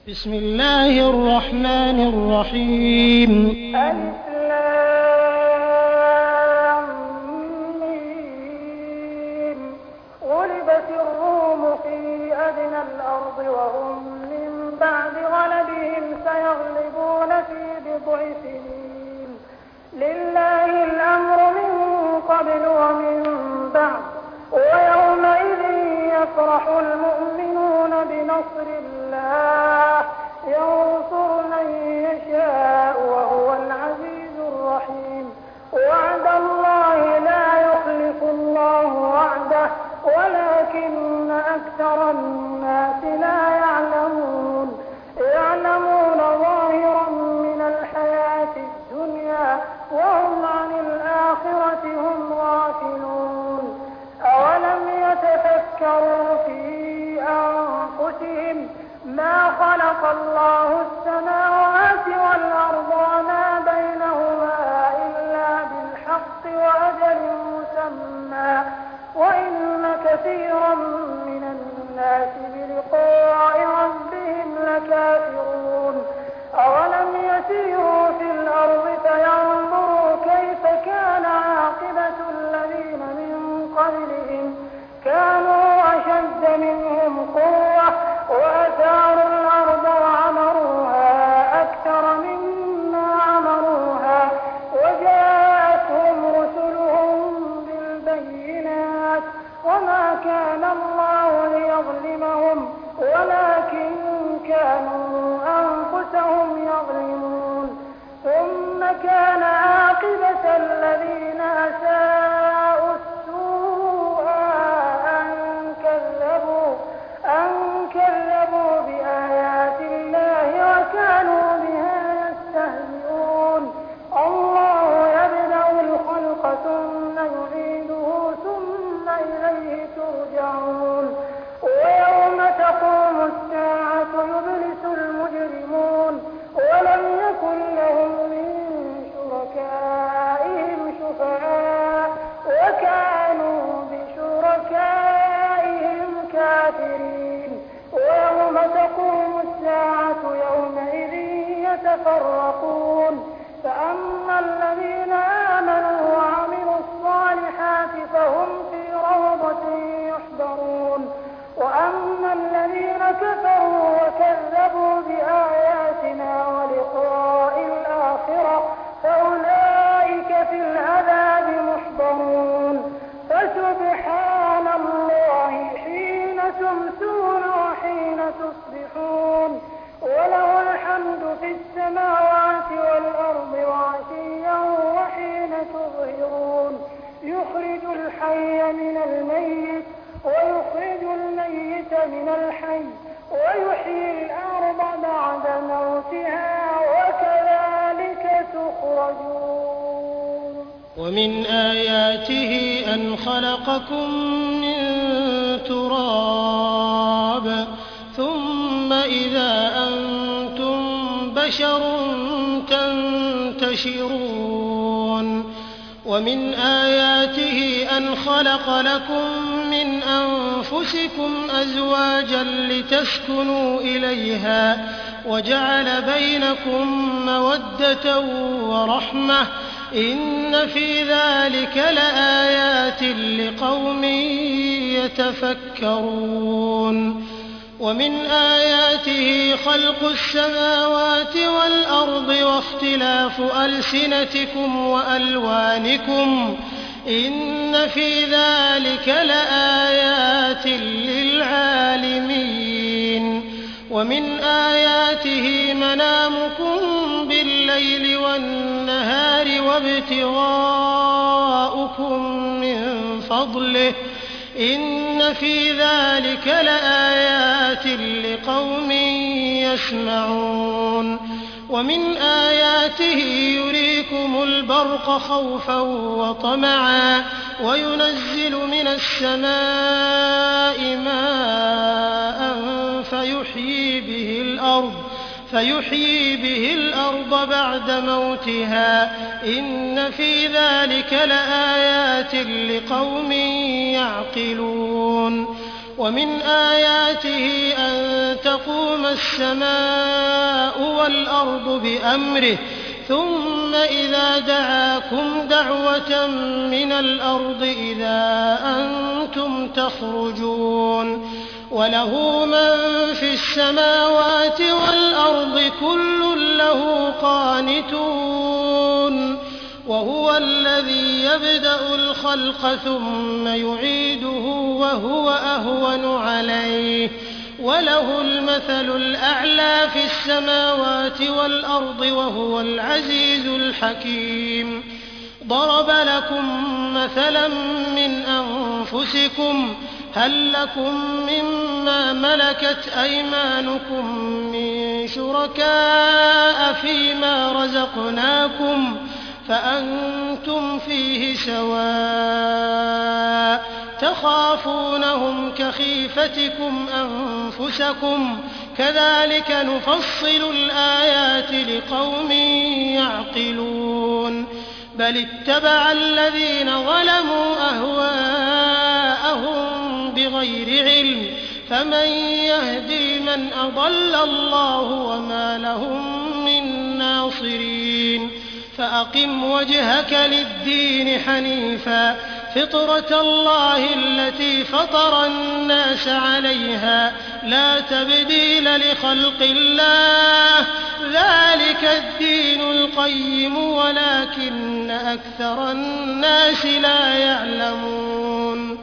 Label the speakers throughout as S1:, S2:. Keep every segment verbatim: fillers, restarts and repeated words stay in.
S1: بسم الله الرحمن الرحيم.
S2: ألف لام ميم. غلبت الروم في أدنى الأرض وهم من بعد غلبهم سيغلبون في بضع سنين. لله الأمر من قبل ومن بعد ويومئذ يفرح المؤمنون بنصر الله ينصر من يشاء وهو العزيز الرحيم. وعد الله لا يخلف الله وعده ولكن أكثر الناس لا يعلمون. يعلمون ظاهرا من الحياة الدنيا وهم عن الآخرة هم غافلون. أولم يتفكروا في أنفسهم ما خلق الله السماوات والأرض وما بينهما إلا بالحق وأجل مسمى وإن كثيرا من الناس بلقاء ربهم لكافرون. أولم يسيروا في الأرض فينظروا كيف كان عاقبة الذين من قبلهم كانوا أشد منهم قوة وأثاروا الأرض وعمروها أكثر مما عمروها وجاءتهم رسلهم بالبينات وما كان الله ليظلمهم ولكن كانوا أنفسهم يظلمون. ثم كان عاقبة الذين أساءوا السوء أن كذبوا أن كذبوا بآيات الله وكانوا بها يستهزئون. الله يبدأ الخلق ثم يعيده ثم إليه ترجعون. ويوم تقوم الساعة يبلس المجرمون ولم يكن لهم من شركائهم شفعاء وكانوا بشركائهم كافرين. ويوم تقوم الساعة يومئذ يتفرقون. فأما الذين آمنوا وعملوا الصالحات فهم في روضة يحبرون وأما الذين كفروا وكذبوا بآياتنا ولقاء الآخرة فأولئك في العذاب محضرون. فسبحان الله حين تمسون وحين تصبحون وله الحمد في السماوات والأرض وعشيا وحين تظهرون. يخرج الحي من الميت ويخرج الميت من الحي ويحيي الأرض بعد موتها وكذلك تخرجون.
S1: ومن آياته أن خلقكم من تراب ثم إذا أنتم بشر تنتشرون. ومن آياته أن خلق لكم من أنفسكم أزواجا لتسكنوا إليها وجعل بينكم مودة ورحمة إن في ذلك لآيات لقوم يتفكرون. ومن آياته خلق السماوات والأرض واختلاف ألسنتكم وألوانكم إن في ذلك لآيات للعالمين. ومن آياته منامكم بالليل والنهار وابتغاؤكم من فضله إن في ذلك لآيات لقوم يسمعون. ومن آياته يريكم البرق خوفا وطمعا وينزل من السماء ماء فيحيي به الأرض فيحيي به الأرض بعد موتها إن في ذلك لآيات لقوم يعقلون. ومن آياته أن تقوم السماء والأرض بأمره ثم إذا دعاكم دعوة من الأرض إذا أنتم تخرجون وله من في السماوات والأرض كل له قانتون وهو الذي يبدأ الخلق ثم يعيده وهو أهون عليه وله المثل الأعلى في السماوات والأرض وهو العزيز الحكيم ضرب لكم مثلا من أنفسكم هل لكم مما ملكت أيمانكم من شركاء فيما رزقناكم فأنتم فيه سواء تخافونهم كخيفتكم أنفسكم كذلك نفصل الآيات لقوم يعقلون بل اتبع الذين ظلموا أهواءهم بغير علم فمن يهدي من أضل الله وما لهم من ناصرين فأقم وجهك للدين حنيفا فطرة الله التي فطر الناس عليها لا تبديل لخلق الله ذلك الدين القيم ولكن أكثر الناس لا يعلمون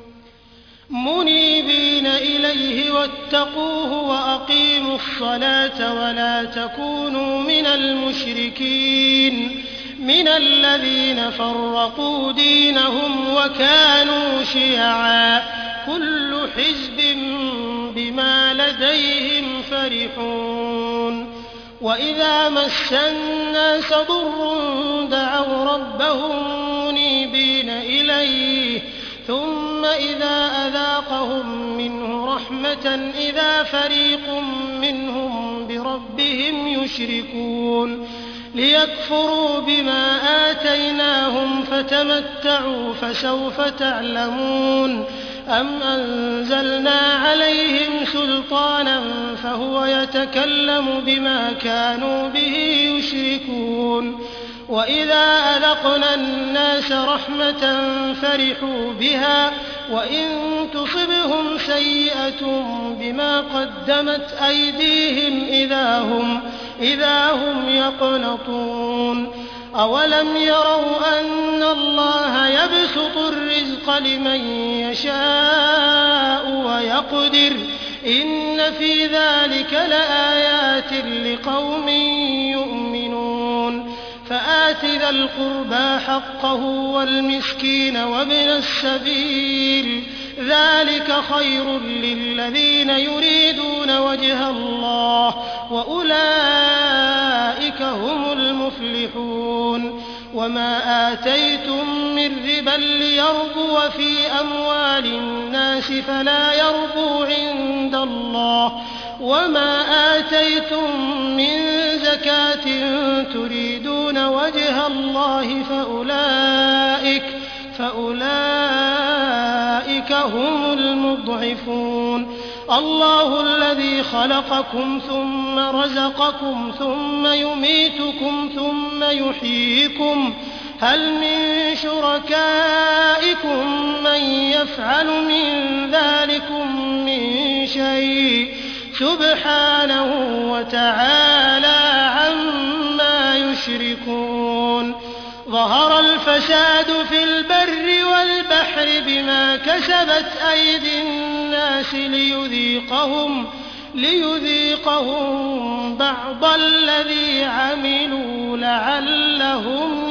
S1: منيبين إليه واتقوه وأقيموا الصلاة ولا تكونوا من المشركين من الذين فرقوا دينهم وكانوا شيعا كل حزب بما لديهم فرحون وإذا مس الناس ضر دعوا ربهم منيبين إليه ثم إذا أذاقهم منه رحمة إذا فريق منهم بربهم يشركون ليكفروا بما آتيناهم فتمتعوا فسوف تعلمون أم أنزلنا عليهم سلطانا فهو يتكلم بما كانوا به يشركون وإذا أذقنا الناس رحمة فرحوا بها وإن تصبهم سيئة بما قدمت أيديهم إذا هم, إذا هم يقنطون أولم يروا أن الله يبسط الرزق لمن يشاء ويقدر إن في ذلك لآيات لقوم يؤمنون فآت ذا القربى حقه والمسكين وابن السبيل ذلك خير للذين يريدون وجه الله وأولئك هم المفلحون وما آتيتم من ربا ليربو في أموال الناس فلا يربو عند الله وما آتيتم من زكاة تريدون وجه الله فأولئك فأولئك هم المضعفون الله الذي خلقكم ثم رزقكم ثم يميتكم ثم يحييكم هل من شركائكم من يفعل من ذلكم من شيء سبحانه وتعالى عما يشركون ظهر الفساد في البر والبحر بما كسبت أيدي الناس ليذيقهم, ليذيقهم بعض الذي عملوا لعلهم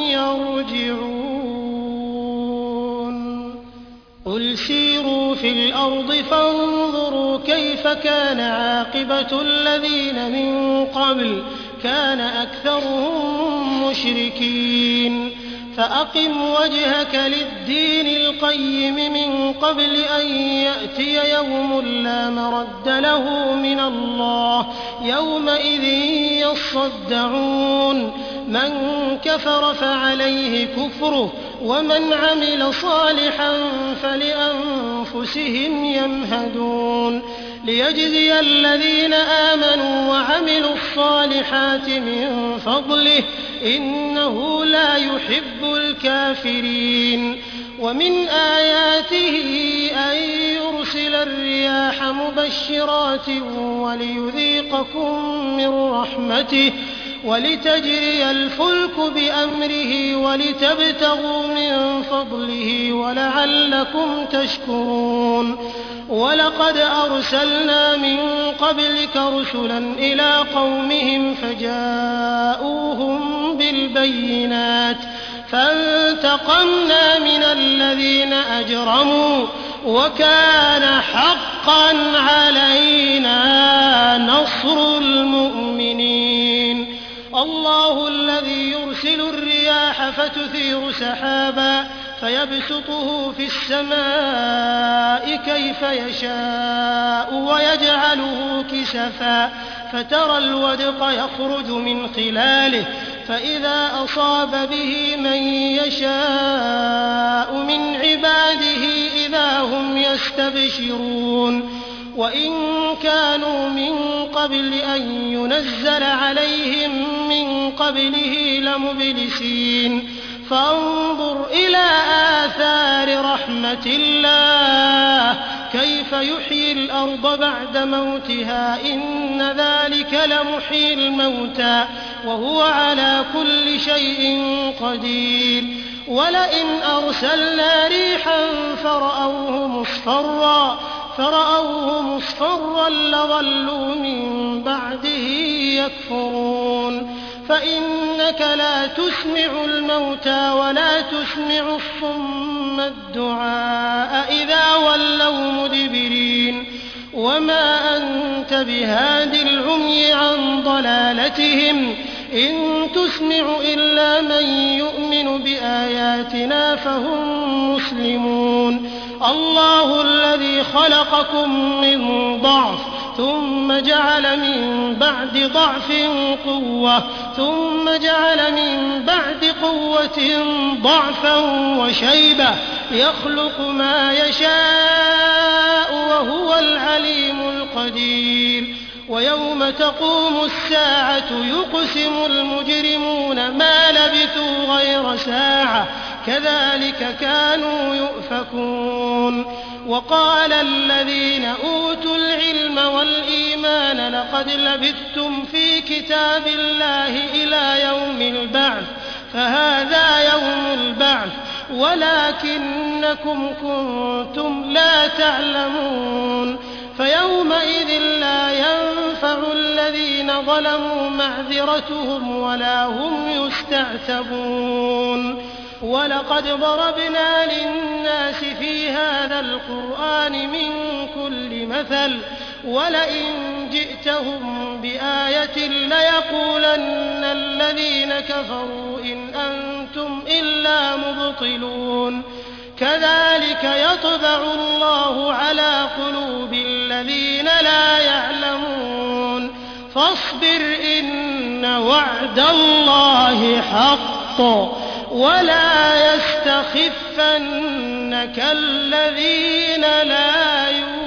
S1: يرجعون قل سيروا في الأرض فانظروا كيف كان عاقبة الذين من قبل كان أكثرهم مشركين فأقم وجهك للدين القيم من قبل أن يأتي يوم لا مرد له من الله يومئذ يصدعون من كفر فعليه كفره ومن عمل صالحا فلأنفسهم يمهدون ليجزي الذين آمنوا وعملوا الصالحات من فضله إنه لا يحب الكافرين ومن آياته أن يرسل الرياح مبشرات وليذيقكم من رحمته ولتجري الفلك بأمره ولتبتغوا من فضله ولعلكم تشكرون ولقد أرسلنا من قبلك رسلا إلى قومهم فجاءوهم بالبينات فانتقمنا من الذين أجرموا وكان حقا علينا نصر المؤمنين الله الذي يرسل الرياح فتثير سحابا فيبسطه في السماء كيف يشاء ويجعله كسفا فترى الودق يخرج من خلاله فإذا أصاب به من يشاء من عباده إذا هم يستبشرون وإن كانوا من قبل أن ينزل عليهم من قبله لمبلسين فانظر إلى آثار رحمة الله كيف يحيي الأرض بعد موتها إن ذلك لمحيي الموتى وهو على كل شيء قدير ولئن أرسلنا ريحا فرأوه مصفرا فرأوه مصفرا لظلوا من بعده يكفرون فإنك لا تسمع الموتى ولا تسمع الصم الدعاء إذا ولوا مدبرين وما أنت بهاد العمي عن ضلالتهم إن تسمع إلا من يؤمن بآياتنا فهم مسلمون الله الذي خلقكم من ضعف ثم جعل من بعد ضعف قوة ثم جعل من بعد قوة ضعفا وشيبة يخلق ما يشاء وهو العليم القدير ويوم تقوم الساعة يقسم المجرمون ما لبثوا غير ساعة كذلك كانوا يؤفكون وقال الذين أوتوا العلم والإيمان لقد لبثتم في كتاب الله إلى يوم البعث فهذا يوم البعث ولكنكم كنتم لا تعلمون فيومئذ لا ينفع الذين ظلموا معذرتهم ولا هم يستعتبون ولقد ضربنا للناس في هذا القرآن من كل مثل ولئن جئتهم بآية ليقولن الذين كفروا إن أنتم إلا مبطلون كذلك يطبع الله على قلوب الذين لا يعلمون فاصبر إن وعد الله حق ولا يستخفنك الذين لا يؤمنون